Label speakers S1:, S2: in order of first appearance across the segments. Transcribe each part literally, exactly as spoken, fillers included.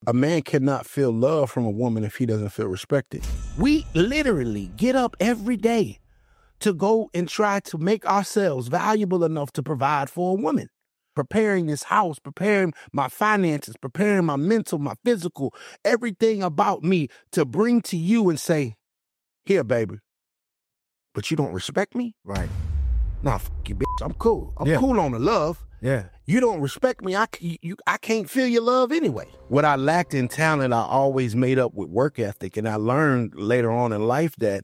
S1: A man cannot feel love from a woman if he doesn't feel respected. We literally get up every day to go and try to make ourselves valuable enough to provide for a woman. Preparing this house, preparing my finances, preparing my mental, my physical, everything about me to bring to you and say, here, baby, but you don't respect me?
S2: Right.
S1: Nah, f you, bitch. I'm cool. I'm
S2: yeah.
S1: cool on the love.
S2: Yeah.
S1: You don't respect me. I, you, I can't feel your love anyway. What I lacked in talent, I always made up with work ethic. And I learned later on in life that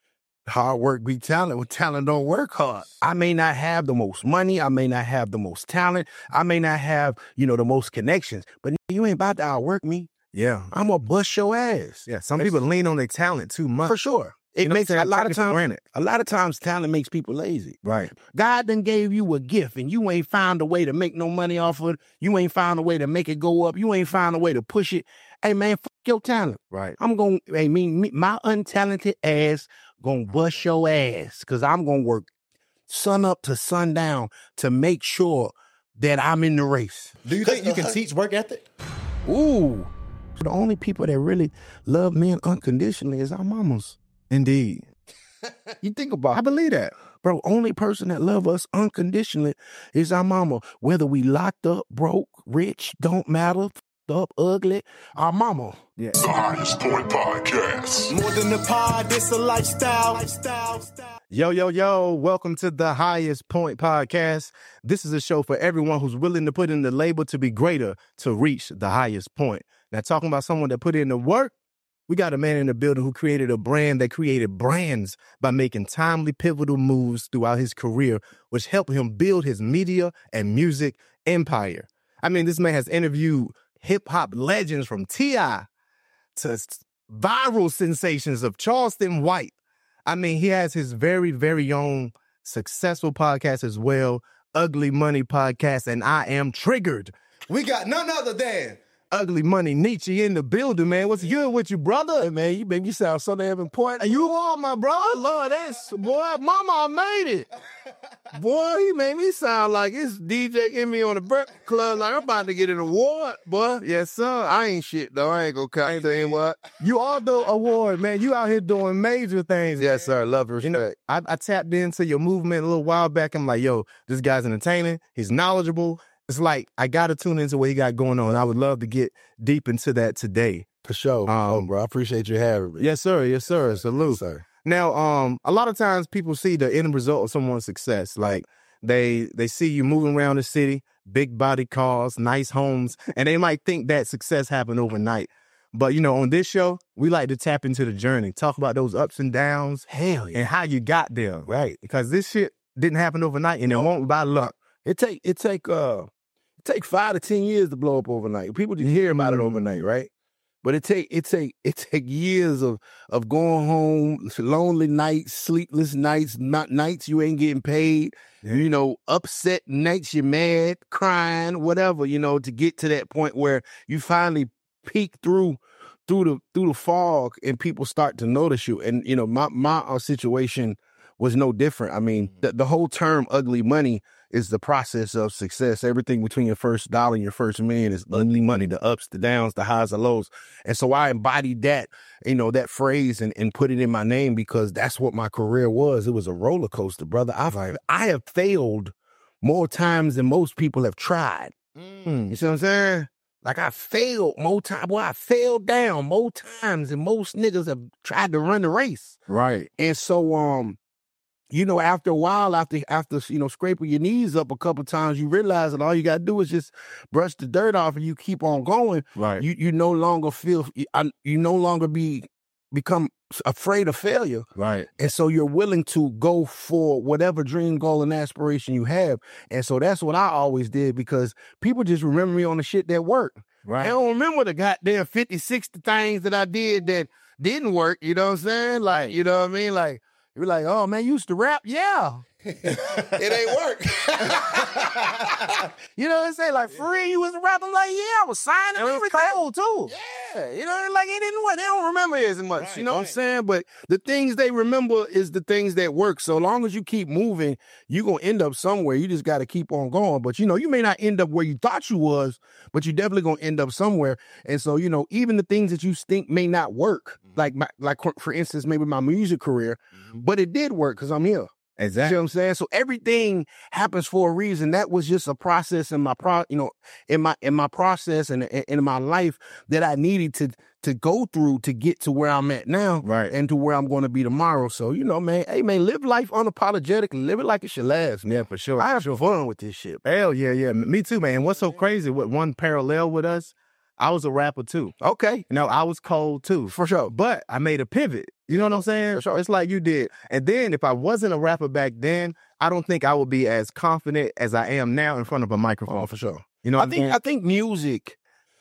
S1: hard work beat talent. With talent don't work hard. I may not have the most money. I may not have the most talent. I may not have, you know, the most connections. But you ain't about to outwork me.
S2: Yeah.
S1: I'm going to bust your ass.
S2: Yeah. Some people lean on their talent too much.
S1: For sure. It
S2: you know
S1: makes a lot of times, a lot of times talent makes people lazy.
S2: Right.
S1: God done gave you a gift and you ain't found a way to make no money off of it. You ain't found a way to make it go up. You ain't found a way to push it. Hey man, fuck your talent.
S2: Right.
S1: I'm going to, hey, me, me, my untalented ass going to bust your ass because I'm going to work sun up to sundown to make sure that I'm in the race.
S2: Do you think you can teach work ethic?
S1: Ooh. The only people that really love men unconditionally is our mamas.
S2: Indeed.
S1: You think about it.
S2: I believe that.
S1: Bro, only person that love us unconditionally is our mama. Whether we locked up, broke, rich, don't matter, f***ed up, ugly, our mama.
S2: Yeah.
S3: The Highest Point Podcast.
S4: More than a pod, it's a lifestyle. lifestyle.
S2: Yo, yo, yo, welcome to the Highest Point Podcast. This is a show for everyone who's willing to put in the labor to be greater to reach the highest point. Now, talking about someone that put in the work, we got a man in the building who created a brand that created brands by making timely, pivotal moves throughout his career, which helped him build his media and music empire. I mean, this man has interviewed hip-hop legends from T I to viral sensations of Charleston White. I mean, he has his very, very own successful podcast as well, Ugly Money Podcast, and I am triggered. We got none other than Ugly Money Nietzsche in the building, man. What's good with you, brother?
S1: Hey, man, you make me sound so damn important.
S2: You are my brother.
S1: Lord, that's, boy, mama, I made it. Boy, he made me sound like it's D J in me on the Breakfast Club, like I'm about to get an award, boy.
S2: Yes, sir.
S1: I ain't shit, though. I ain't gonna count. Tell you what.
S2: You are the award, man. You out here doing major things.
S1: Yes, sir. Love respect.
S2: You know, I, I tapped into your movement a little while back. I'm like, yo, this guy's entertaining. He's knowledgeable. It's like, I got to tune into what he got going on. I would love to get deep into that today.
S1: For sure.
S2: Um,
S1: oh, bro, I appreciate you having me.
S2: Yes, sir. Yes, sir. Salute.
S1: Yes, sir.
S2: Now, um, a lot of times people see the end result of someone's success. Like, they they see you moving around the city, big body cars, nice homes, and they might think that success happened overnight. But, you know, on this show, we like to tap into the journey, talk about those ups and downs.
S1: Hell yeah.
S2: And how you got there.
S1: Right.
S2: Because this shit didn't happen overnight, and it won't by luck.
S1: It take, it take, uh, it take five to ten years to blow up overnight. People just hear about it overnight, right? But it take it take it take years of of going home, lonely nights, sleepless nights, not nights you ain't getting paid, yeah. you know, upset nights you're mad, crying, whatever, you know, to get to that point where you finally peek through through the through the fog and people start to notice you. And you know, my my uh, situation was no different. I mean, the, the whole term "ugly money" is the process of success. Everything between your first dollar and your first million is ugly money, the ups, the downs, the highs, the lows. And so I embodied that, you know, that phrase and, and put it in my name because that's what my career was. It was a roller coaster, brother. I've, I have failed more times than most people have tried. Mm. You see what I'm saying? Like I failed more times. Boy, I failed down more times than most niggas have tried to run the race.
S2: Right.
S1: And so, um, you know, after a while, after, after you know, scraping your knees up a couple times, you realize that all you got to do is just brush the dirt off and you keep on going.
S2: Right.
S1: You you no longer feel, you, you no longer be become afraid of failure.
S2: Right.
S1: And so you're willing to go for whatever dream, goal, and aspiration you have. And so that's what I always did because people just remember me on the shit that worked.
S2: Right.
S1: They don't remember the goddamn fifty, sixty things that I did that didn't work. You know what I'm saying? Like, you know what I mean? Like, you're like, oh, man, you used to rap? Yeah.
S4: It ain't work.
S1: You know what I'm saying? Like, for real, you was rapping? Like, yeah, I was signing.
S2: It was
S1: everything.
S2: cold, too.
S1: Yeah, you know, like it didn't work. They don't remember it as much.
S2: Right,
S1: you know
S2: right.
S1: what I'm saying? But the things they remember is the things that work. So long as you keep moving, you're gonna end up somewhere. You just gotta keep on going. But you know, you may not end up where you thought you was, but you definitely gonna end up somewhere. And so, you know, even the things that you think may not work, mm-hmm. like my, like for instance, maybe my music career, mm-hmm. but it did work because I'm here.
S2: Exactly.
S1: You know what I'm saying? So everything happens for a reason. That was just a process in my pro, you know, in my in my process and in, in my life that I needed to to go through to get to where I'm at now,
S2: right,
S1: and to where I'm going to be tomorrow. So you know, man, hey man, live life unapologetically, live it like it should last. Man.
S2: Yeah, for sure.
S1: I have sure fun with this shit.
S2: Hell yeah, yeah, me too, man. What's so crazy? With one parallel with us, I was a rapper too.
S1: Okay,
S2: you know, I was cold too,
S1: for sure.
S2: But I made a pivot. You know what I'm saying?
S1: For sure.
S2: It's like you did. And then if I wasn't a rapper back then, I don't think I would be as confident as I am now in front of a microphone.
S1: Oh, for sure.
S2: You know,
S1: I
S2: what
S1: think
S2: I'm saying?
S1: I think music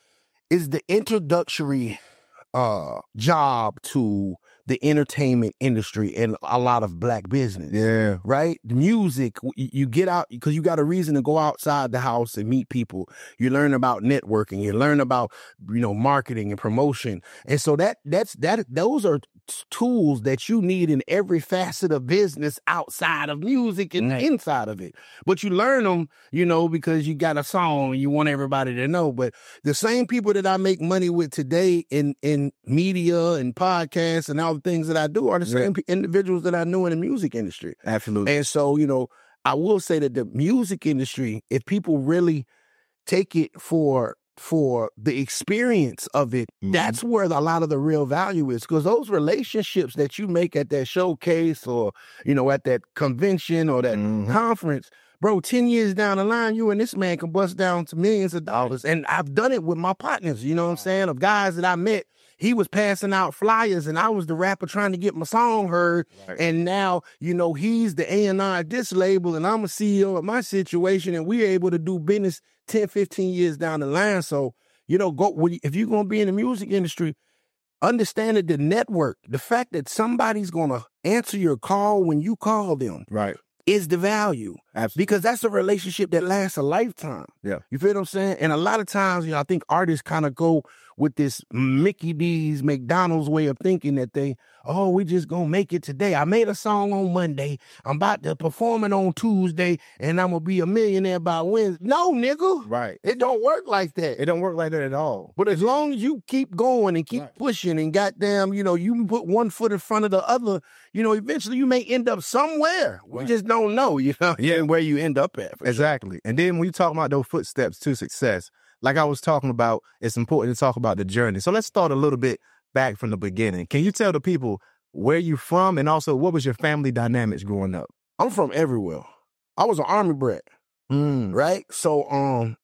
S1: is the introductory uh, job to the entertainment industry and a lot of black business.
S2: Yeah.
S1: Right? The music, you get out because you got a reason to go outside the house and meet people. You learn about networking. You learn about, you know, marketing and promotion. And so that that's that those are tools that you need in every facet of business outside of music and
S2: right.
S1: inside of it. But you learn them, you know, because you got a song and you want everybody to know. But the same people that I make money with today in, in media and podcasts and all the things that I do are the same yeah. individuals that I knew in the music industry.
S2: Absolutely.
S1: And so, you know, I will say that the music industry, if people really take it for for the experience of it, mm-hmm. that's where a lot of the real value is. Because those relationships that you make at that showcase or, you know, at that convention or that mm-hmm. conference, bro, ten years down the line, you and this man can bust down to millions of dollars. And I've done it with my partners, you know what I'm saying, of guys that I met. He was passing out flyers and I was the rapper trying to get my song heard. Right. And now, you know, he's the A and R at this label and I'm a C E O of my situation and we're able to do business ten, fifteen years down the line. So, you know, go if you're going to be in the music industry, understand that the network, the fact that somebody's going to answer your call when you call them.
S2: Right.
S1: Is the value.
S2: Absolutely.
S1: Because that's a relationship that lasts a lifetime.
S2: Yeah.
S1: You feel what I'm saying? And a lot of times, you know, I think artists kind of go with this Mickey D's, McDonald's way of thinking that they, oh, we just gonna make it today. I made a song on Monday. I'm about to perform it on Tuesday, and I'm gonna be a millionaire by Wednesday. No, nigga.
S2: Right.
S1: It don't work like that.
S2: It don't work like that at all.
S1: But as long as you keep going and keep right. pushing and goddamn, you know, you put one foot in front of the other, you know, eventually you may end up somewhere. We right. just don't know, you know, yeah, where you end up at.
S2: Exactly. Sure. And then when you talk about those footsteps to success, like I was talking about, it's important to talk about the journey. So let's start a little bit back from the beginning. Can you tell the people where you from and also what was your family dynamics growing up?
S1: I'm from everywhere. I was an Army brat,
S2: mm.
S1: right? So um,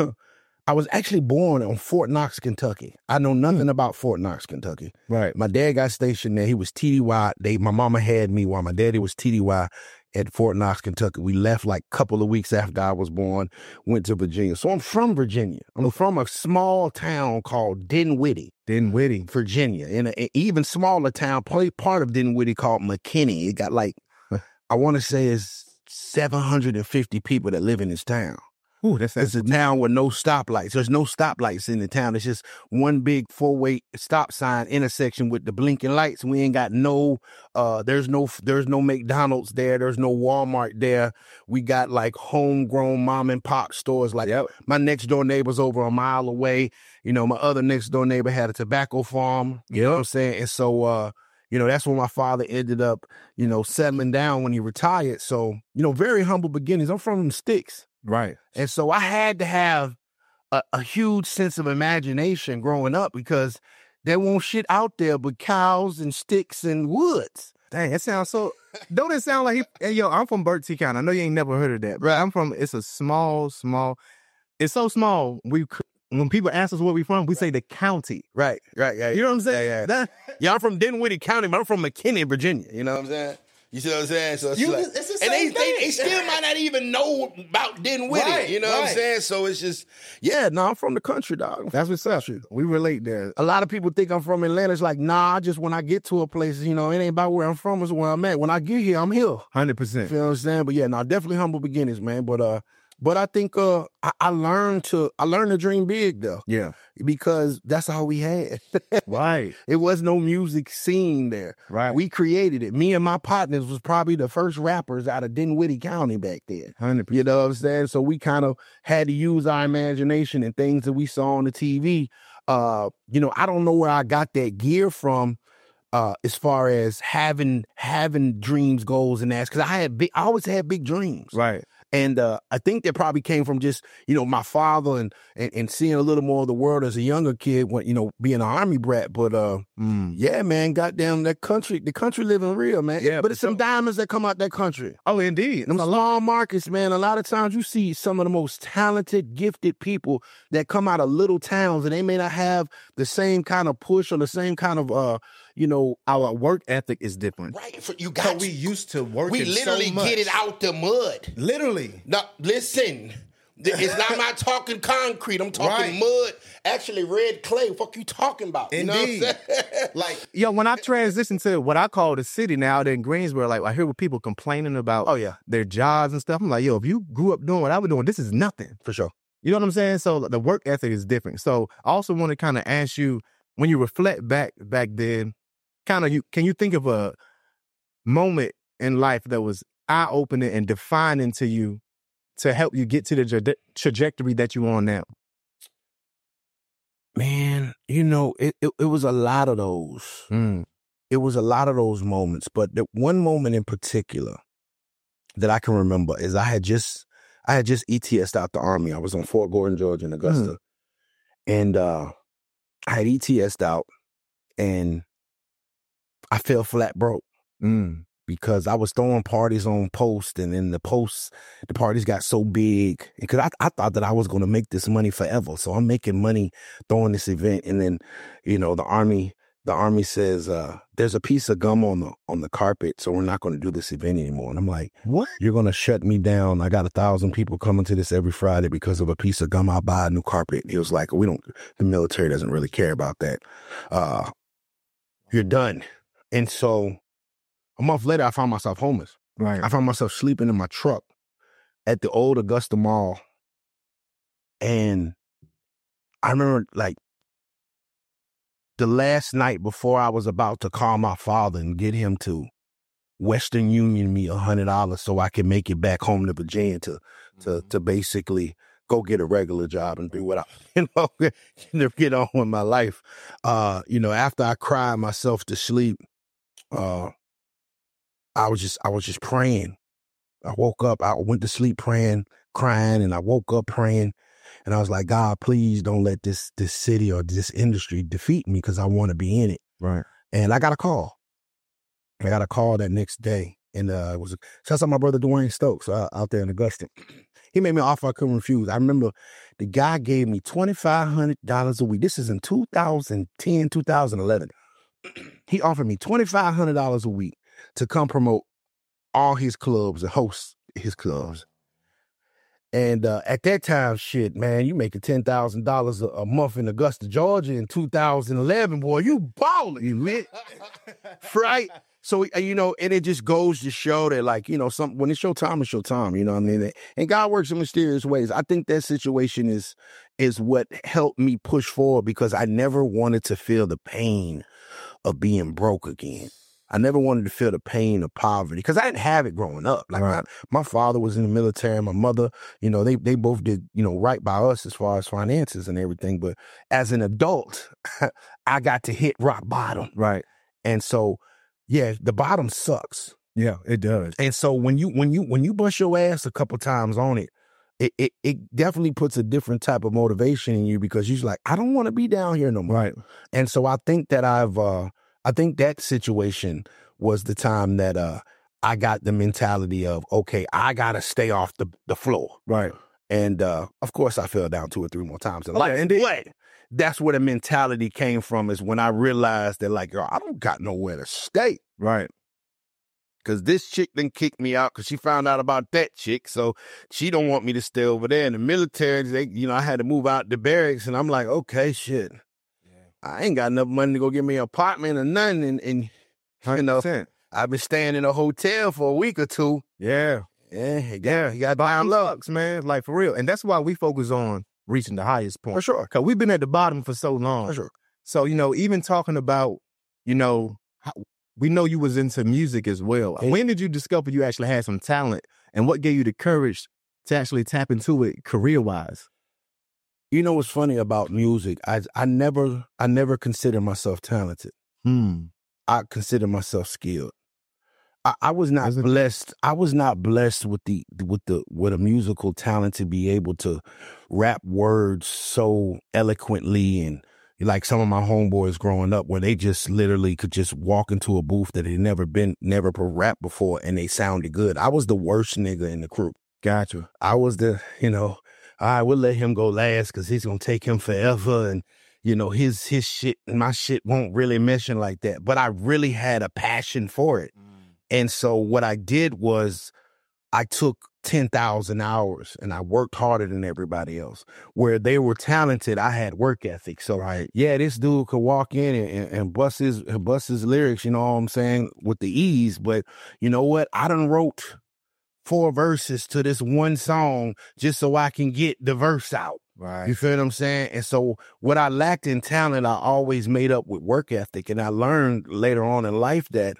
S1: I was actually born on Fort Knox, Kentucky. I know nothing mm. about Fort Knox, Kentucky.
S2: Right.
S1: My dad got stationed there. He was T D Y. They, my mama had me while my daddy was T D Y. At Fort Knox, Kentucky. We left like a couple of weeks after I was born, went to Virginia. So I'm from Virginia. I'm from a small town called Dinwiddie.
S2: Dinwiddie.
S1: Virginia. In an even smaller town, part of Dinwiddie called McKinney. It got like, I want to say it's seven hundred fifty people that live in this town.
S2: Ooh, that's, that's
S1: it's a town with no stoplights. There's no stoplights in the town. It's just one big four-way stop sign intersection with the blinking lights. We ain't got no, uh, there's no, there's no McDonald's there. There's no Walmart there. We got like homegrown mom and pop stores. Like yep. my next door neighbor's over a mile away. You know, my other next door neighbor had a tobacco farm. You know what I'm saying? And so, uh, you know, that's when my father ended up, you know, settling down when he retired. So, you know, very humble beginnings. I'm from the sticks.
S2: Right.
S1: And so I had to have a, a huge sense of imagination growing up because there won't shit out there but cows and sticks and woods.
S2: Dang, that sounds so... Don't it sound like... He, hey, yo, I'm from Bertie County. I know you ain't never heard of that. Right. I'm from... It's a small, small... It's so small, we... When people ask us where we from, we say the county.
S1: Right, right, right.
S2: You know what I'm saying?
S1: Yeah, yeah.
S2: That,
S1: yeah I'm from Dinwiddie County, but I'm from McKinney, Virginia. You know what I'm saying? You see what I'm saying? So it's,
S2: you,
S1: like,
S2: it's the
S1: and
S2: same
S1: they,
S2: thing.
S1: they they still might not even know about Dinwiddie.
S2: Right,
S1: you know
S2: right.
S1: what I'm saying? So it's just, yeah, no, I'm from the country, dog.
S2: That's what's up. We relate there.
S1: A lot of people think I'm from Atlanta. It's like, nah, just when I get to a place, you know, it ain't about where I'm from, it's where I'm at. When I get here, I'm here.
S2: one hundred percent.
S1: You know what I'm saying? But yeah, no, definitely humble beginnings, man. But uh, But I think uh, I, I learned to I learned to dream big though.
S2: Yeah.
S1: Because that's all we had.
S2: Right.
S1: It was no music scene there.
S2: Right.
S1: We created it. Me and my partners was probably the first rappers out of Dinwiddie County back then.
S2: one hundred percent.
S1: You know what I'm saying? So we kind of had to use our imagination and things that we saw on the T V. Uh, you know, I don't know where I got that gear from. Uh, as far as having having dreams, goals, and that, because I had big, I always had big dreams,
S2: Right.
S1: and uh, I think that probably came from just you know my father and, and and seeing a little more of the world as a younger kid, when you know being an army brat. But uh,
S2: Mm.
S1: yeah, man, goddamn that country, the country living real, man.
S2: Yeah,
S1: but it's
S2: for
S1: some
S2: sure.
S1: diamonds that come out that country.
S2: Oh, indeed.
S1: Them small markets, man. A lot of times you see some of the most talented, gifted people that come out of little towns, and they may not have the same kind of push or the same kind of, uh, you know,
S2: Our work ethic is different.
S4: Right. So you
S2: So
S4: got
S2: we used to work.
S4: we literally
S2: so much.
S4: get it out the mud.
S2: Literally.
S4: Now, listen. th- It's not I'm not talking concrete. I'm talking
S2: Right.
S4: mud. Actually, red clay. What fuck you talking about? You know what I'm
S2: Indeed.
S4: saying?
S2: Like, yo, when I transitioned to what I call the city now out in Greensboro, like I hear what people complaining about
S1: Oh yeah,
S2: their jobs and stuff. I'm like, yo, if you grew up doing what I was doing, this is nothing.
S1: for sure.
S2: You know what I'm saying? So the work ethic is different. So I also want to kind of ask you, when you reflect back back then, kind of you can you think of a moment in life that was eye opening and defining to you to help you get to the tra- trajectory that you're on now?
S1: Man, you know, it, it it was a lot of those.
S2: Mm.
S1: It was a lot of those moments, but the one moment in particular that I can remember is I had just I had just E T S'd out the Army. I was on Fort Gordon, Georgia, in Augusta, and uh, I had E T S'd out, and I fell flat broke
S2: Mm.
S1: because I was throwing parties on post, and then the posts, the parties got so big, because I, I thought that I was going to make this money forever. So I'm making money throwing this event, and then, you know, the army, the army says, uh, "There's a piece of gum on the on the carpet, so we're not going to do this event anymore." And I'm like,
S2: What?
S1: "You're going to shut me down? I got a thousand people coming to this every Friday because of a piece of gum. I'll buy a new carpet." He was like, "We don't. The military doesn't really care about that. Uh, you're done." And so a month later, I found myself homeless.
S2: Right.
S1: I found myself sleeping in my truck at the old Augusta Mall. And I remember, like, the last night before I was about to call my father and get him to Western Union me a hundred dollars so I could make it back home to Virginia to to to basically go get a regular job and do what I, you know, get on with my life. Uh, you know, after I cried myself to sleep, uh, I was just I was just praying. I woke up, I went to sleep praying, crying, and I woke up praying, and I was like, "God, please don't let this this city or this industry defeat me, because I want to be in it."
S2: Right.
S1: And I got a call. I got a call that next day, and uh, it was shouts out my brother Dwayne Stokes uh, out there in Augusta. He made me an offer I couldn't refuse. I remember the guy gave me twenty-five hundred dollars a week. This is in two thousand ten, two thousand eleven. He offered me twenty-five hundred dollars a week to come promote all his clubs and host his clubs. And uh, at that time, shit, man, you making ten thousand dollars a month in Augusta, Georgia in two thousand eleven, boy, you balling, you lit, right? So, uh, you know, and it just goes to show that, like, you know, some when it's your time, it's your time, you know what I mean? And God works in mysterious ways. I think that situation is is what helped me push forward, because I never wanted to feel the pain of being broke again. I never wanted to feel the pain of poverty, because I didn't have it growing up. Like,
S2: Right.
S1: my, my father was in the military, and my mother, you know, they they both did, you know, right by us as far as finances and everything. But as an adult, I got to hit rock bottom.
S2: Right.
S1: And so, yeah, the bottom sucks.
S2: Yeah, it does.
S1: And so when you when you when you bust your ass a couple times on it, it it, it definitely puts a different type of motivation in you, because you're like, I don't want to be down here no more.
S2: Right.
S1: And so I think that I've uh I think that situation was the time that uh I got the mentality of, okay, I gotta stay off the, the floor.
S2: Right.
S1: And uh of course I fell down two or three more times in
S2: Oh,
S1: life.
S2: yeah, indeed.
S1: But that's where the mentality came from, is when I realized that, like, yo, I don't got nowhere to stay.
S2: Right.
S1: Cause this chick then kicked me out because she found out about that chick. So she don't want me to stay over there. In the military, they, you know, I had to move out the barracks, and I'm like, okay, shit. I ain't got enough money to go get me an apartment or nothing. And, and you know,
S2: one hundred percent.
S1: I've been staying in a hotel for a week or two.
S2: Yeah.
S1: Yeah, you got,
S2: Yeah,
S1: you got
S2: bottom
S1: down low.
S2: sucks, man. Like for real. And that's why we focus on reaching the highest point.
S1: For sure.
S2: Because we've been at the bottom for so long.
S1: For sure.
S2: So, you know, even talking about, you know, how, we know you was into music as well.
S1: Hey.
S2: When did you discover you actually had some talent? And what gave you the courage to actually tap into it career-wise?
S1: You know what's funny about music? I I never I never consider myself talented.
S2: Hmm.
S1: I consider myself skilled. I, I was not
S2: Is it-
S1: blessed. I was not blessed with the with the with a musical talent to be able to rap words so eloquently, and like some of my homeboys growing up, where they just literally could just walk into a booth that had never been never rapped before, and they sounded good. I was the worst nigga in the crew.
S2: Gotcha.
S1: I was the, you know, all right, we'll let him go last because he's gonna take him forever, and you know his his shit and my shit won't really mention like that. But I really had a passion for it, mm. and so what I did was I took ten thousand hours and I worked harder than everybody else. Where they were talented, I had work ethic. So right. yeah, this dude could walk in and, and, and bust his bust his lyrics, you know what I'm saying, with the ease. But you know what? I done wrote four verses to this one song just so I can get the verse out.
S2: Right.
S1: You feel what I'm saying? And so what I lacked in talent, I always made up with work ethic. And I learned later on in life that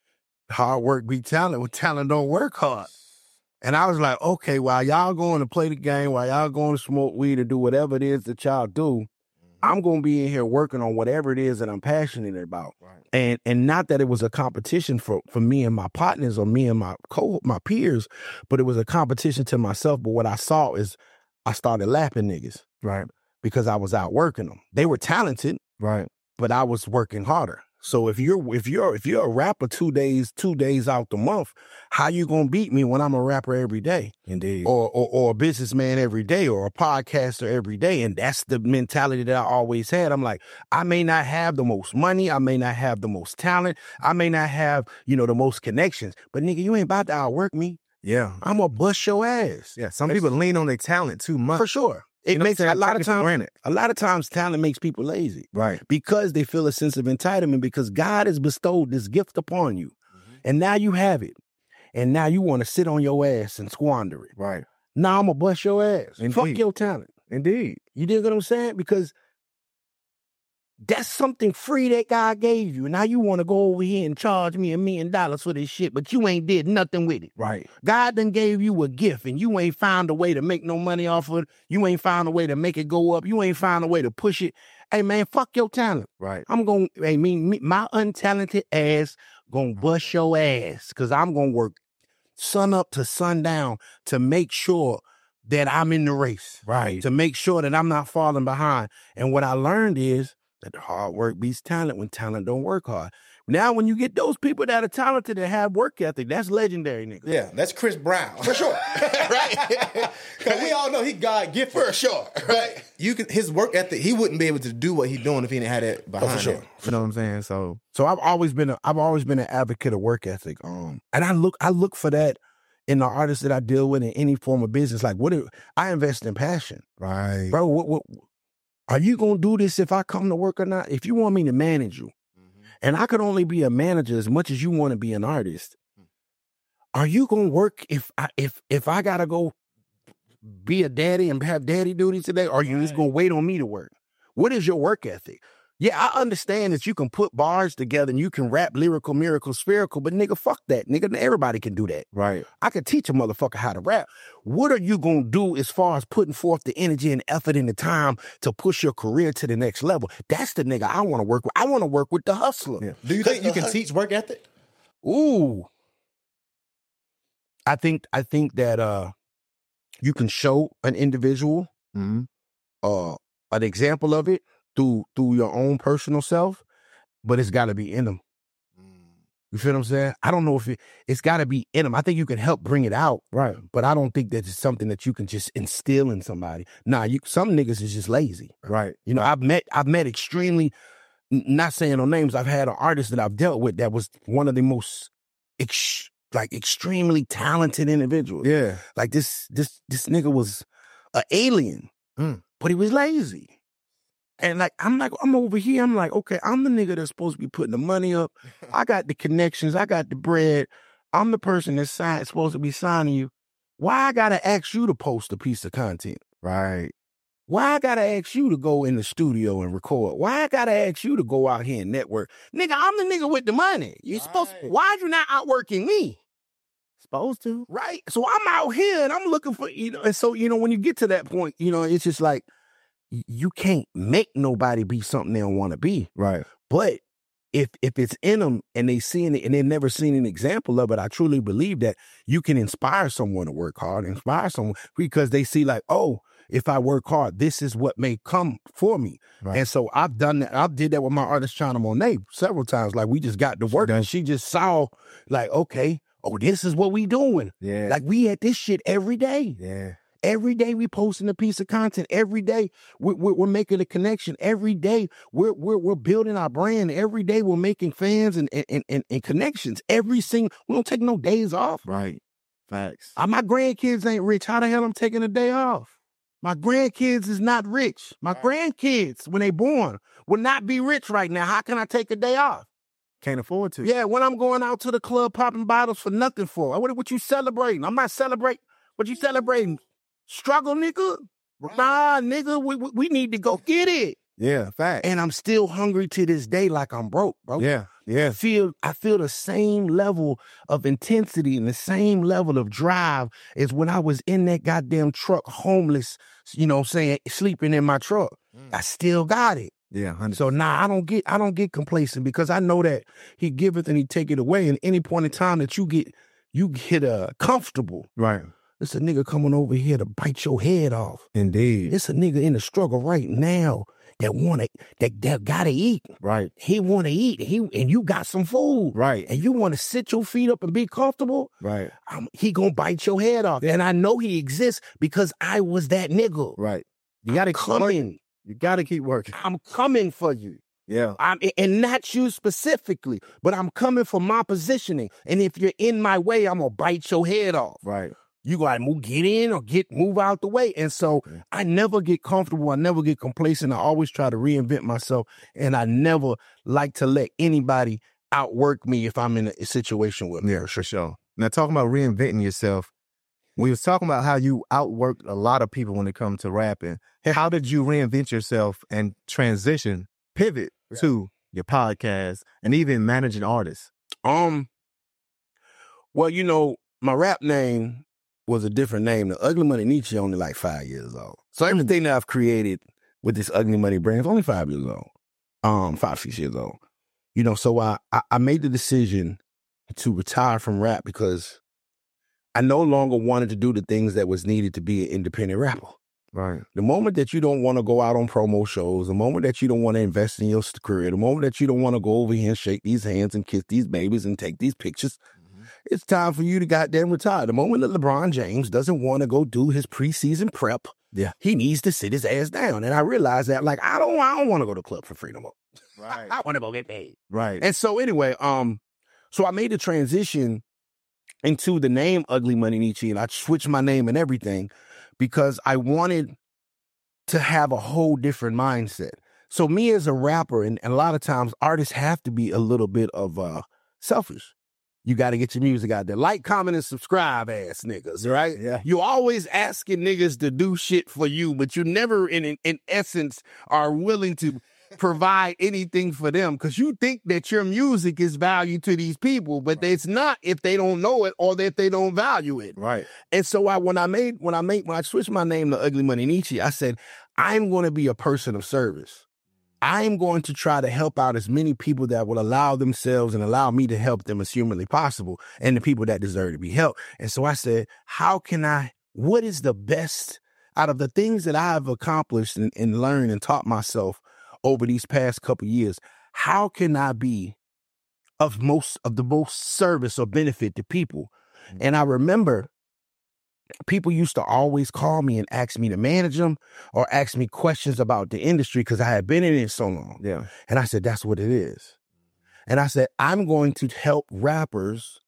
S1: hard work beat talent, when talent don't work hard. And I was like, okay, while y'all going to play the game, while y'all going to smoke weed or do whatever it is that y'all do, I'm going to be in here working on whatever it is that I'm passionate about. Right. And and not that it was a competition for, for me and my partners or me and my co my peers, but it was a competition to myself. But what I saw is I started lapping niggas.
S2: Right.
S1: Because I was out working them. They were talented.
S2: Right.
S1: But I was working harder. So if you're if you're if you're a rapper two days two days out the month, how you gonna beat me when I'm a rapper every day?
S2: Indeed.
S1: Or or, or a businessman every day, or a podcaster every day? And that's the mentality that I always had. I'm like, I may not have the most money, I may not have the most talent, I may not have, you know, the most connections, but nigga, you ain't about to outwork me.
S2: Yeah,
S1: I'm gonna bust your ass.
S2: Yeah, some people lean on their talent too much.
S1: For sure. It
S2: you know
S1: makes a lot of times. A lot of times, talent makes people lazy,
S2: right?
S1: Because they feel a sense of entitlement. Because God has bestowed this gift upon you, mm-hmm. and now you have it, and now you want to sit on your ass and squander it,
S2: right?
S1: Now I'm gonna bust your ass.
S2: Indeed.
S1: Fuck your talent.
S2: Indeed,
S1: you dig what I'm saying? Because that's something free that God gave you. Now you want to go over here and charge me a million dollars for this shit, but you ain't did nothing with it.
S2: Right.
S1: God done gave you a gift, and you ain't found a way to make no money off of it. You ain't found a way to make it go up. You ain't found a way to push it. Hey, man, fuck your talent.
S2: Right.
S1: I'm going to, hey, me, me, my untalented ass going to bust your ass, because I'm going to work sun up to sundown to make sure that I'm in the race.
S2: Right.
S1: To make sure that I'm not falling behind. And what I learned is that hard work beats talent when talent don't work hard. Now, when you get those people that are talented and have work ethic, that's legendary, nigga.
S4: Yeah, that's Chris Brown. For sure. Right?
S2: Because we all know he God gifted.
S4: For sure. Right?
S2: You can, his work ethic, he wouldn't be able to do what he's doing if he didn't have that behind
S1: oh, for sure.
S2: him. You know what I'm saying? So
S1: so I've always been a, I've always been an advocate of work ethic. Um, and I look I look for that in the artists that I deal with in any form of business. Like, what if I invest in passion?
S2: Right.
S1: Bro, what what are you going to do this if I come to work or not? If you want me to manage you, mm-hmm. and I could only be a manager as much as you want to be an artist, mm-hmm. are you going to work if I, if if I got to go be a daddy and have daddy duties today, or are you right. just going to wait on me to work? What is your work ethic? Yeah, I understand that you can put bars together and you can rap lyrical, miracle, spherical, but nigga, fuck that. Nigga, everybody can do that.
S2: Right.
S1: I could teach a motherfucker how to rap. What are you going to do as far as putting forth the energy and effort and the time to push your career to the next level? That's the nigga I want to work with. I want to work with the hustler.
S2: Yeah. Do you think you can hus- teach work ethic?
S1: Ooh. I think I think that uh, you can show an individual
S2: mm-hmm.
S1: uh, an example of it through through your own personal self, but it's got to be in them. You feel what I'm saying? I don't know if it, it's got to be in them. I think you can help bring it out,
S2: right?
S1: But I don't think that it's something that you can just instill in somebody. Nah, you some niggas is just lazy,
S2: right?
S1: You know, I've met I've met extremely, not saying no names. I've had an artist that I've dealt with that was one of the most ex, like extremely talented individuals.
S2: Yeah,
S1: like this this this nigga was an alien,
S2: mm.
S1: but he was lazy. And like, I'm like, I'm over here. I'm like, okay, I'm the nigga that's supposed to be putting the money up. I got the connections. I got the bread. I'm the person that's sign, supposed to be signing you. Why I gotta ask you to post a piece of content?
S2: Right.
S1: Why I gotta ask you to go in the studio and record? Why I gotta ask you to go out here and network? Nigga, I'm the nigga with the money. You supposed why you not outworking me?
S2: Supposed to.
S1: Right? So I'm out here and I'm looking for, you know, and so, you know, when you get to that point, you know, it's just like y- you can't make nobody be something they don't want to be.
S2: Right.
S1: But if if it's in them and they seeing it and they've never seen an example of it, I truly believe that you can inspire someone to work hard, inspire someone because they see like, oh, if I work hard, this is what may come for me.
S2: Right.
S1: And so I've done that. I did that with my artist China Monet several times. Like we just got to work and she just saw like, okay, oh, this is what we doing.
S2: Yeah.
S1: Like we at this shit every day.
S2: Yeah.
S1: Every day we posting a piece of content. Every day we're, we're, we're making a connection. Every day we're, we're we're building our brand. Every day we're making fans and and, and, and connections. Every single, we don't take no days off.
S2: Right. Facts.
S1: Uh, my grandkids ain't rich. How the hell I'm taking a day off? My grandkids is not rich. My grandkids, when they born, will not be rich right now. How can I take a day off?
S2: Can't afford to.
S1: Yeah, when I'm going out to the club popping bottles for nothing for. What, what you celebrating? I'm not celebrating. What you celebrating? Struggle, nigga? Nah, nigga, we, we, we need to go get it.
S2: Yeah, fact.
S1: And I'm still hungry to this day like I'm broke, bro.
S2: Yeah,
S1: I
S2: yeah.
S1: feel I feel the same level of intensity and the same level of drive as when I was in that goddamn truck, homeless, you know what I'm saying, sleeping in my truck. I still got it.
S2: Yeah, one hundred.
S1: So nah, I don't get I don't get complacent because I know that he giveth and he take it away. And any point in time that you get you get uh comfortable.
S2: Right.
S1: It's a nigga coming over here to bite your head off.
S2: Indeed.
S1: It's a nigga in the struggle right now that wanna that that gotta eat.
S2: Right.
S1: He wanna eat. He and you got some food.
S2: Right.
S1: And you wanna sit your feet up and be comfortable.
S2: Right.
S1: Um, he gonna bite your head off. And I know he exists because I was that nigga.
S2: Right. You gotta keep working.
S1: Coming.
S2: You gotta keep working.
S1: I'm coming for you.
S2: Yeah.
S1: I'm, and not you specifically, but I'm coming for my positioning. And if you're in my way, I'm gonna bite your head off.
S2: Right.
S1: You gotta move, get in or get move out the way. And so
S2: Yeah.
S1: I never get comfortable. I never get complacent. I always try to reinvent myself. And I never like to let anybody outwork me if I'm in a situation with me.
S2: Yeah, for sure. Now, talking about reinventing yourself, we was talking about how you outworked a lot of people when it comes to rapping. How did you reinvent yourself and transition, pivot
S1: Yeah.
S2: to your podcast and even managing artists?
S1: Um, well, you know, my rap name was a different name. The Ugly Money Nietzsche only like five years old. So everything that I've created with this Ugly Money brand is only five years old. Um, five, six years old. You know, so I, I, I made the decision to retire from rap because I no longer wanted to do the things that was needed to be an independent rapper.
S2: Right.
S1: The moment that you don't want to go out on promo shows, the moment that you don't want to invest in your career, the moment that you don't want to go over here and shake these hands and kiss these babies and take these pictures, it's time for you to goddamn retire. The moment that LeBron James doesn't want to go do his preseason prep,
S2: Yeah.
S1: he needs to sit his ass down. And I realized that, like, I don't, I don't want to go to club for free no more.
S2: Right.
S1: I want to go get paid.
S2: Right.
S1: And so anyway, um, so I made the transition into the name Ugly Money Nietzsche, and I switched my name and everything because I wanted to have a whole different mindset. So me as a rapper, and, and a lot of times artists have to be a little bit of uh, selfish. You got to get your music out there. Like, comment, and subscribe, ass niggas, right?
S2: Yeah.
S1: You always asking niggas to do shit for you, but you never, in in, in essence, are willing to provide anything for them because you think that your music is value to these people, but it's not if they don't know it or if they don't value it.
S2: Right.
S1: And so I, when I made, when I made, when I switched my name to Ugly Money Nietzsche, I said, I'm going to be a person of service. I'm going to try to help out as many people that will allow themselves and allow me to help them as humanly possible and the people that deserve to be helped. And so I said, how can I, what is the best out of the things that I've accomplished and, and learned and taught myself over these past couple of years? How can I be of most of the most service or benefit to people? Mm-hmm. And I remember people used to always call me and ask me to manage them or ask me questions about the industry because I had been in it so long.
S2: Yeah.
S1: And I said, that's what it is. And I said, I'm going to help rappers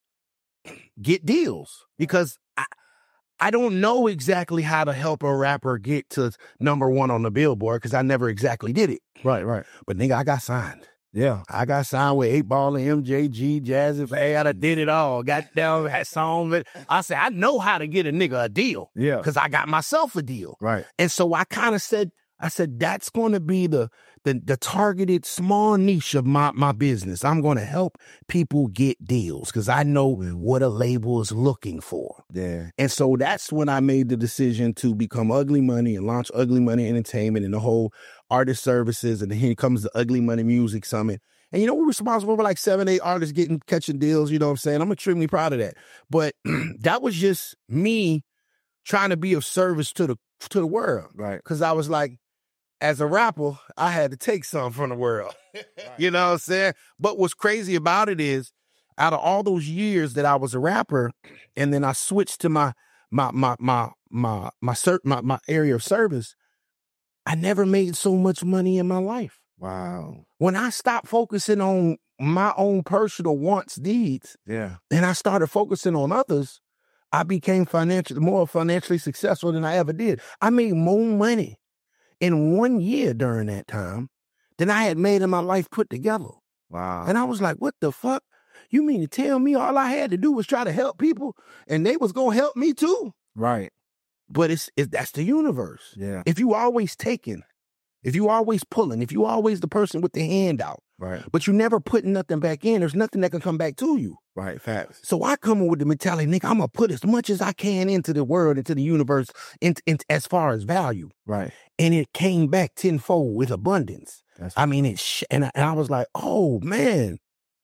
S1: get deals because I, I don't know exactly how to help a rapper get to number one on the Billboard because I never exactly did it.
S2: Right, right.
S1: But nigga, I got signed.
S2: Yeah.
S1: I got signed with eight ball and M J G, Jazzy. Hey, I done did it all. Got down, had song. But I said, I know how to get a nigga a deal.
S2: Yeah.
S1: Because I got myself a deal.
S2: Right.
S1: And so I kind of said, I said, that's going to be the, the the targeted small niche of my, my business. I'm going to help people get deals because I know what a label is looking for.
S2: Yeah.
S1: And so that's when I made the decision to become Ugly Money and launch Ugly Money Entertainment and the whole artist services. And then here comes the Ugly Money Music Summit. And, you know, we're responsible for like seven, eight artists getting, catching deals. You know what I'm saying? I'm extremely proud of that. But that was just me trying to be of service to the, to the world.
S2: Right.
S1: Because I was like, as a rapper, I had to take some from the world. You know what I'm saying? But what's crazy about it is, out of all those years that I was a rapper, and then I switched to my my my my my my my, my, my area of service, I never made so much money in my life.
S2: Wow.
S1: When I stopped focusing on my own personal wants, needs,
S2: Yeah.
S1: and I started focusing on others, I became financially more financially successful than I ever did. I made more money in one year during that time than I had made in my life put together.
S2: Wow.
S1: And I was like, what the fuck? You mean to tell me all I had to do was try to help people and they was going to help me too?
S2: Right.
S1: But it's, it's that's the universe.
S2: Yeah.
S1: If you always taking, if you always pulling, if you always the person with the hand out,
S2: Right.
S1: but you never putting nothing back in, there's nothing that can come back to you.
S2: Right. Facts.
S1: So I come in with the mentality, nigga, I'm going to put as much as I can into the world, into the universe, into, into, as far as value.
S2: Right.
S1: And it came back tenfold with abundance.
S2: That's
S1: I mean, it sh- and, I, and I was like, oh, man,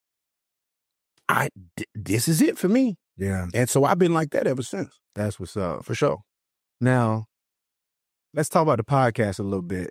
S1: I, th- this is it for me.
S2: Yeah.
S1: And so I've been like that ever since,
S2: That's what's up.
S1: for sure.
S2: Now, let's talk about the podcast a little bit.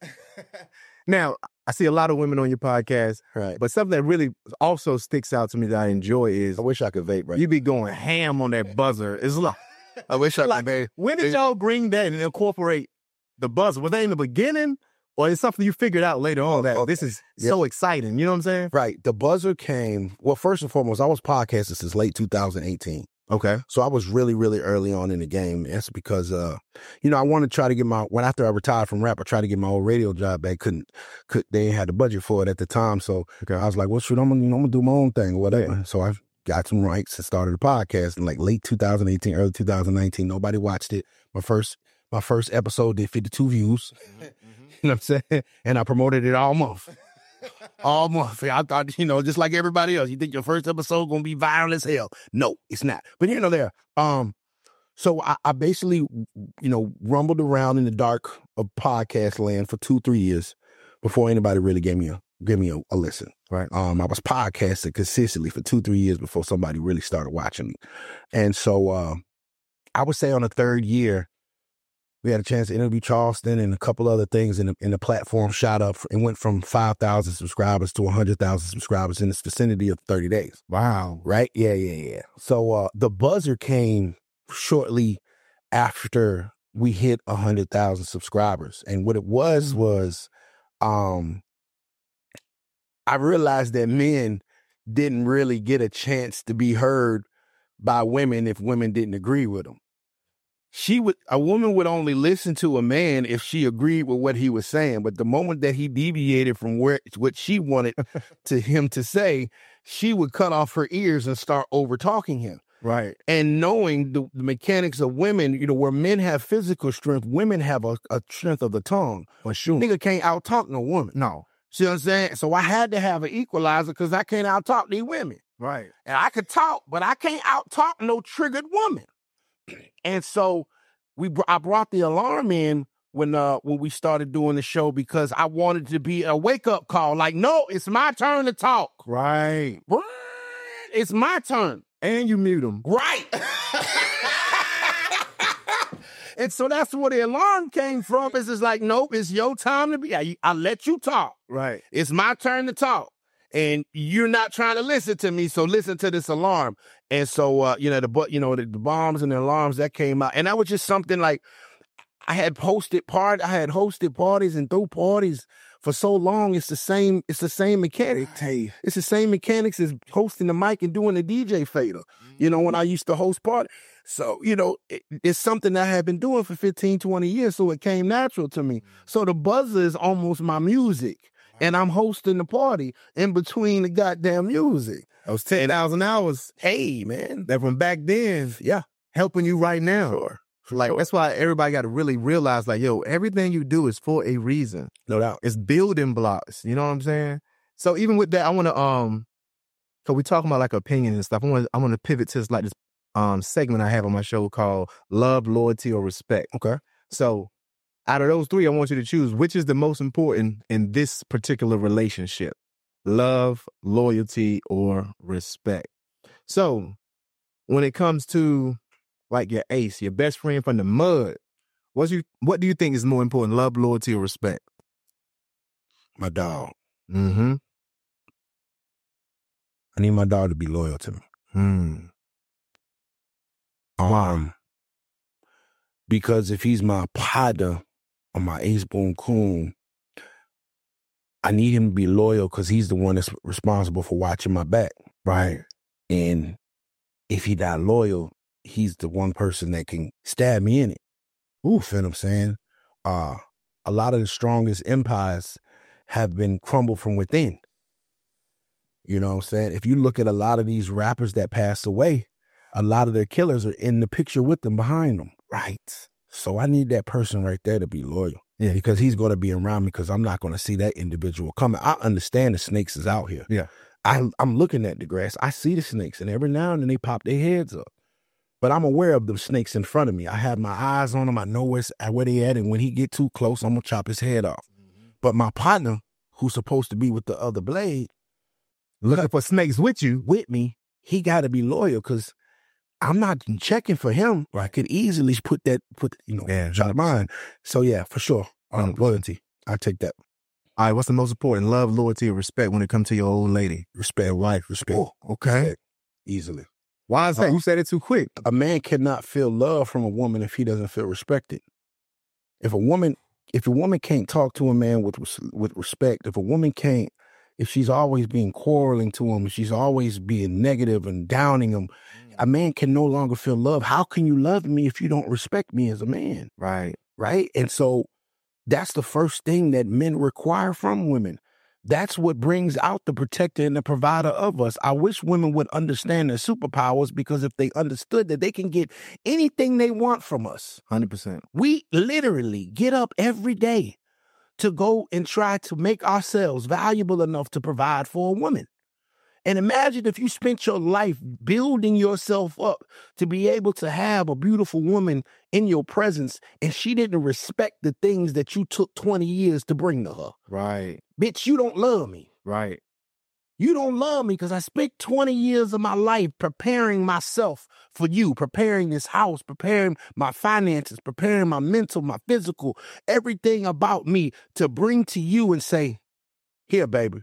S2: Now, I see a lot of women on your podcast,
S1: Right.
S2: but something that really also sticks out to me that I enjoy is
S1: I wish I could vape, right?
S2: you be going ham on that buzzer. It's like,
S1: I wish I
S2: like,
S1: could vape.
S2: when did y'all bring that and incorporate the buzzer? Was that in the beginning, or is something you figured out later on that
S1: okay.
S2: this is
S1: Yep.
S2: so exciting? You know what I'm saying?
S1: Right. The buzzer came, well, first and foremost, I was podcasting since late two thousand eighteen.
S2: Okay.
S1: So I was really, really early on in the game. That's because, uh, you know, I wanted to try to get my, when after I retired from rap, I tried to get my old radio job back. Couldn't, could, they ain't had the budget for it at the time. So
S2: Okay.
S1: I was like, well, shoot, I'm gonna, you know, I'm gonna do my own thing or whatever.
S2: Yeah.
S1: So I got some rights and started a podcast in like late two thousand eighteen, early two thousand nineteen. Nobody watched it. My first, my first episode did fifty-two views. You know what I'm saying? And I promoted it all month. All month. I thought, you know, just like everybody else, you think your first episode gonna be viral as hell. No, it's not. But you know, there. Um, so I, I basically, you know, rumbled around in the dark of podcast land for two, three years before anybody really gave me a gave me a, a listen.
S2: Right.
S1: Um, I was podcasting consistently for two, three years before somebody really started watching me. And so uh, I would say on the third year, we had a chance to interview Charleston and a couple other things, and the, and the platform shot up and went from five thousand subscribers to one hundred thousand subscribers in this vicinity of thirty days.
S2: Wow.
S1: Right? Yeah, yeah, yeah. So uh, the buzzer came shortly after we hit one hundred thousand subscribers. And what it was was um, I realized that men didn't really get a chance to be heard by women if women didn't agree with them. She would, a woman would only listen to a man if she agreed with what he was saying. But the moment that he deviated from where what she wanted to him to say, she would cut off her ears and start over talking him.
S2: Right.
S1: And knowing the, the mechanics of women, you know, where men have physical strength, women have a, a strength of the tongue.
S2: For sure.
S1: Nigga can't out talk no woman.
S2: No.
S1: See what I'm saying? So I had to have an equalizer because I can't out talk these women.
S2: Right.
S1: And I could talk, but I can't out talk no triggered woman. And so we, br- I brought the alarm in when uh when we started doing the show because I wanted to be a wake up call. Like, no, it's my turn to talk.
S2: Right.
S1: It's my turn.
S2: And you mute them.
S1: Right. And so that's where the alarm came from. It's just like, nope, it's your time to be. I, I let you talk.
S2: Right.
S1: It's my turn to talk. And you're not trying to listen to me, so listen to this alarm. And so, uh, you know, the but you know the, the bombs and the alarms that came out, and that was just something like I had posted part, I had hosted parties and threw parties for so long. It's the same. It's the same mechanic. It's the same mechanics as hosting the mic and doing the D J fader. You know, when I used to host parties. So, you know, it, it's something that I had been doing for fifteen, twenty years, so it came natural to me. So the buzzer is almost my music. and I'm hosting the party in between the goddamn music.
S2: Those ten thousand hours
S1: Hey, man.
S2: that from back then
S1: Yeah.
S2: helping you right now.
S1: Sure.
S2: Like, that's why everybody got to really realize, like, yo, everything you do is for a reason.
S1: No doubt.
S2: It's building blocks. You know what I'm saying? So even with that, I want to, um, cause we talking about like opinion and stuff. I want, I want to pivot to this, like this, um, segment I have on my show called Love, Loyalty, or Respect.
S1: Okay.
S2: So out of those three, I want you to choose which is the most important in this particular relationship: love, loyalty, or respect. So when it comes to like your ace, your best friend from the mud, what's you, what do you think is more important, love, loyalty, or respect?
S1: My dog.
S2: Mm-hmm.
S1: I need my dog to be loyal to me.
S2: Hmm.
S1: Um, because if he's my partner or my ace boom coon, I need him to be loyal because he's the one that's responsible for watching my back.
S2: Right.
S1: And if he not loyal, he's the one person that can stab me in it. Ooh, feel what I'm saying? Uh, a lot of the strongest empires have been crumbled from within. You know what I'm saying? If you look at a lot of these rappers that passed away, a lot of their killers are in the picture with them, behind them. Right. So I need that person right there to be loyal.
S2: Yeah.
S1: Because he's going to be around me because I'm not going to see that individual coming. I understand the snakes is out here.
S2: Yeah.
S1: I, I'm looking at the grass. I see the snakes, and every now and then they pop their heads up. But I'm aware of the snakes in front of me. I have my eyes on them. I know where, where they at, and when he get too close, I'm going to chop his head off. Mm-hmm. But my partner, who's supposed to be with the other blade,
S2: looking for snakes with you,
S1: with me, he got to be loyal because I'm not checking for him. Or I could easily put that, put you know,
S2: yeah,
S1: shot mine. So yeah, for sure, um, loyalty. I take that.
S2: All right, what's the most important? Love, loyalty, or respect when it comes to your old lady?
S1: Respect, wife, respect.
S2: Oh, okay.
S1: Respect. Easily.
S2: Why is that?
S1: Uh,
S2: you said it too quick.
S1: A man cannot feel love from a woman if he doesn't feel respected. If a woman, if a woman can't talk to a man with with respect, if a woman can't, if she's always being quarreling to him, if she's always being negative and downing him, mm. a man can no longer feel love. How can you love me if you don't respect me as a man?
S2: Right.
S1: Right. And so that's the first thing that men require from women. That's what brings out the protector and the provider of us. I wish women would understand their superpowers, because if they understood that they can get anything they want from us.
S2: one hundred percent.
S1: We literally get up every day to go and try to make ourselves valuable enough to provide for a woman. And imagine if you spent your life building yourself up to be able to have a beautiful woman in your presence, and she didn't respect the things that you took twenty years to bring to her.
S2: Right.
S1: Bitch, you don't love me.
S2: Right.
S1: You don't love me because I spent twenty years of my life preparing myself for you, preparing this house, preparing my finances, preparing my mental, my physical, everything about me to bring to you and say, here, baby.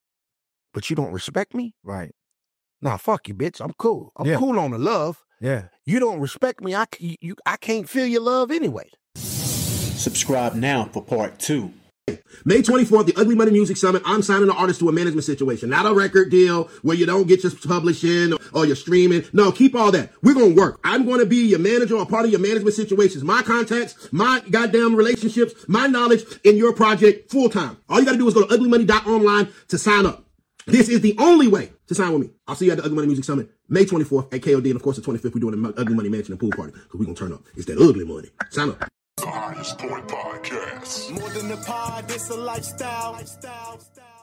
S1: But you don't respect me?
S2: Right.
S1: Nah, fuck you, bitch. I'm cool. I'm
S2: yeah.
S1: cool on the love.
S2: Yeah.
S1: You don't respect me. I, you, I can't feel your love anyway.
S5: Subscribe now for part two.
S4: May twenty-fourth, the Ugly Money Music Summit. I'm signing the artist to a management situation, not a record deal where you don't get your publishing or your streaming. No, keep all that. We're going to work. I'm going to be your manager or part of your management situations. My contacts, my goddamn relationships, my knowledge in your project full time. All you got to do is go to ugly money dot online to sign up. This is the only way to sign with me. I'll see you at the Ugly Money Music Summit, May twenty-fourth at K O D. And of course, the twenty-fifth, we're doing the Ugly Money Mansion and Pool Party because we're going to turn up. It's that ugly money. Sign up.
S3: The Highest Point Podcast.
S5: More than a pod, it's a lifestyle. lifestyle.